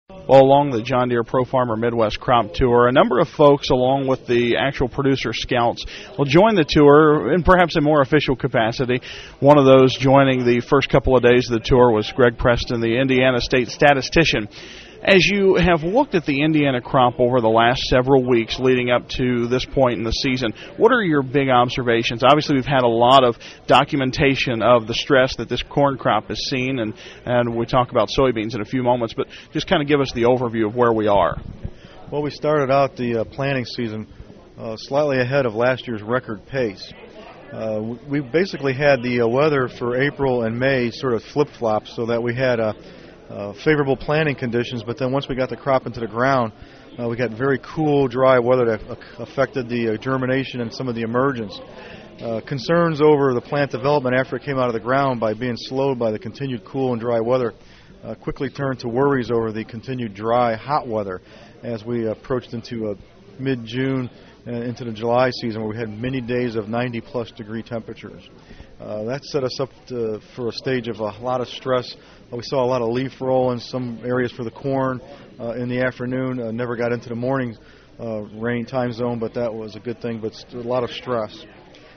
Well, along the John Deere Pro Farmer Midwest Crop Tour, a number of folks, along with the actual producer scouts, will join the tour in perhaps a more official capacity. One of those joining the first couple of days of the tour was Greg Preston, the Indiana State statistician. As you have looked at the Indiana crop over the last several weeks leading up to this point in the season, what are your big observations? Obviously, we've had a lot of documentation of the stress that this corn crop has seen, and we'll talk about soybeans in a few moments, but just kind of give us the overview of where we are. Well, we started out the planting season slightly ahead of last year's record pace. We basically had the weather for April and May sort of flip-flop so that we had favorable planting conditions, but then once we got the crop into the ground, we got very cool, dry weather that affected the germination and some of the emergence. Concerns over the plant development after it came out of the ground by being slowed by the continued cool and dry weather quickly turned to worries over the continued dry, hot weather as we approached into mid-June and into the July season, where we had many days of 90-plus degree temperatures. That set us up for a stage of a lot of stress. We saw a lot of leaf roll in some areas for the corn in the afternoon. Never got into the morning rain time zone, but that was a good thing, but a lot of stress.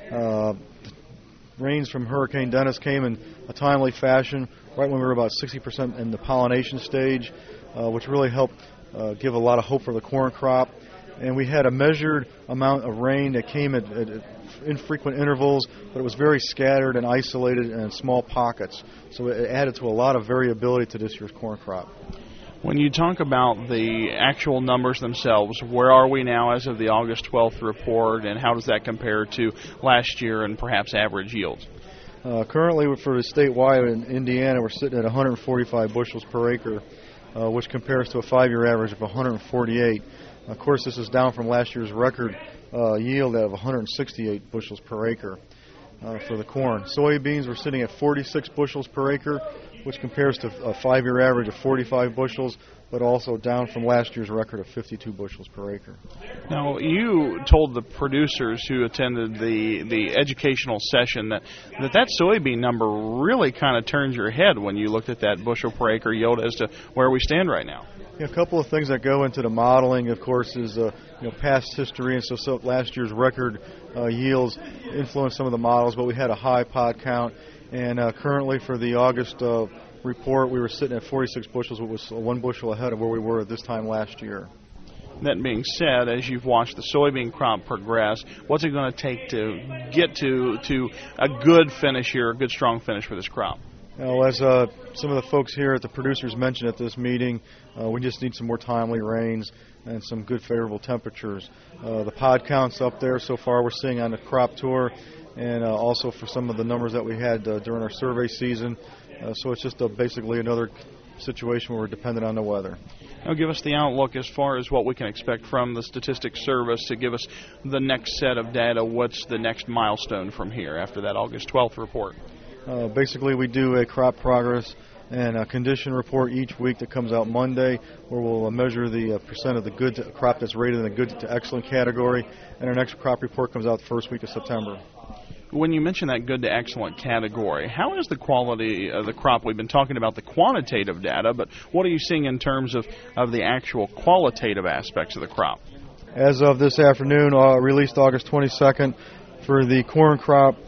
Rains from Hurricane Dennis came in a timely fashion, right when we were about 60% in the pollination stage, which really helped give a lot of hope for the corn crop. And we had a measured amount of rain that came at infrequent intervals, but it was very scattered and isolated and in small pockets. So it added to a lot of variability to this year's corn crop. When you talk about the actual numbers themselves, where are we now as of the August 12th report, and how does that compare to last year and perhaps average yields? Currently, for the statewide in Indiana, we're sitting at 145 bushels per acre, which compares to a 5-year average of 148. Of course, this is down from last year's record yield of 168 bushels per acre for the corn. Soybeans, we're sitting at 46 bushels per acre, which compares to a 5-year average of 45 bushels, but also down from last year's record of 52 bushels per acre. Now, you told the producers who attended the educational session that soybean number really kind of turns your head when you looked at that bushel per acre yield as to where we stand right now. A couple of things that go into the modeling, of course, is past history, and so last year's record yields influenced some of the models, but we had a high pod count, and currently for the August report, we were sitting at 46 bushels, which was 1 bushel ahead of where we were at this time last year. That being said, as you've watched the soybean crop progress, what's it going to take to get to a good finish here, a good strong finish for this crop? As some of the folks here at the producers mentioned at this meeting, we just need some more timely rains and some good favorable temperatures. The pod count's up there so far we're seeing on the crop tour, and also for some of the numbers that we had during our survey season. So it's just basically another situation where we're dependent on the weather. Now give us the outlook as far as what we can expect from the Statistics Service to give us the next set of data. What's the next milestone from here after that August 12th report? Basically, we do a crop progress and a condition report each week that comes out Monday, where we'll measure the percent of the good crop that's rated in the good to excellent category, and our next crop report comes out the first week of September. When you mention that good to excellent category, how is the quality of the crop? We've been talking about the quantitative data, but what are you seeing in terms of the actual qualitative aspects of the crop? As of this afternoon, released August 22nd, for the corn crop,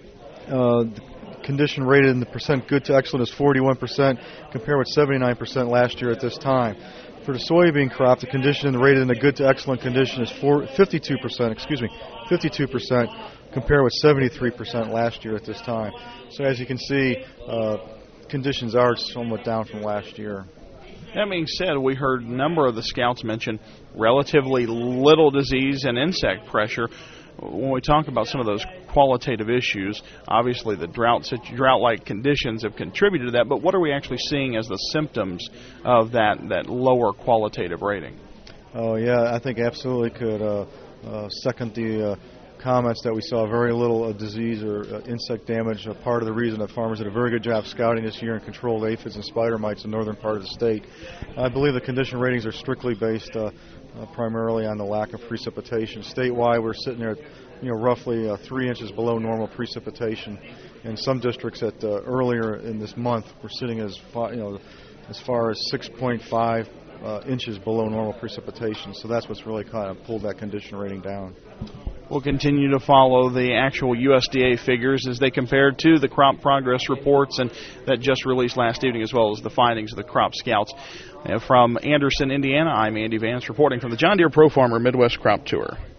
condition rated in the percent good to excellent is 41%, compared with 79% last year at this time. For the soybean crop, the condition rated in the good to excellent condition is 52%, compared with 73% last year at this time. So as you can see, conditions are somewhat down from last year. That being said, we heard a number of the scouts mention relatively little disease and insect pressure. When we talk about some of those qualitative issues, obviously the drought-like conditions have contributed to that, but what are we actually seeing as the symptoms of that lower qualitative rating? Oh, yeah, I think absolutely could second the comments that we saw very little disease or insect damage. Part of the reason that farmers did a very good job scouting this year and controlled aphids and spider mites in the northern part of the state. I believe the condition ratings are strictly based primarily on the lack of precipitation. Statewide, we're sitting there at roughly 3 inches below normal precipitation. In some districts earlier in this month, we're sitting as far as 6.5 inches below normal precipitation. So that's what's really kind of pulled that condition rating down. We'll continue to follow the actual USDA figures as they compare to the crop progress reports and that just released last evening, as well as the findings of the Crop Scouts. From Anderson, Indiana, I'm Andy Vance reporting from the John Deere Pro Farmer Midwest Crop Tour.